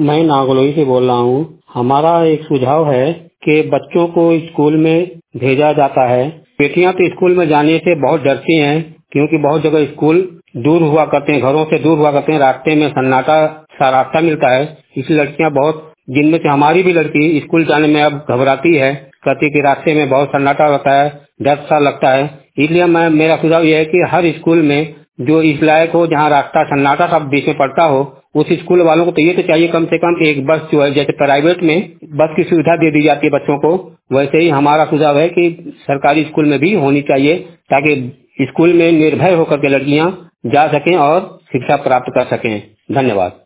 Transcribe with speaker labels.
Speaker 1: मैं नागलोई से बोल रहा हूँ। हमारा एक सुझाव है कि बच्चों को स्कूल में भेजा जाता है। बेटियां तो स्कूल में जाने से बहुत डरती हैं, क्योंकि बहुत जगह स्कूल दूर हुआ करते हैं, घरों से दूर हुआ करते हैं, रास्ते में सन्नाटा सा रास्ता मिलता है। इसलिए लड़कियां बहुत, जिनमें से हमारी भी लड़की स्कूल जाने में अब घबराती है, कहती कि रास्ते में बहुत सन्नाटा होता है, डर सा लगता है। इसलिए मेरा सुझाव यह है कि हर स्कूल में जो इस लायक हो, जहाँ रास्ता सन्नाटा सा बीच में पड़ता हो, उस स्कूल वालों को तो ये तो चाहिए कम से कम एक बस, जो है जैसे प्राइवेट में बस की सुविधा दे दी जाती है बच्चों को, वैसे ही हमारा सुझाव है कि सरकारी स्कूल में भी होनी चाहिए, ताकि स्कूल में निर्भय होकर के लड़कियां जा सकें और शिक्षा प्राप्त कर सकें। धन्यवाद।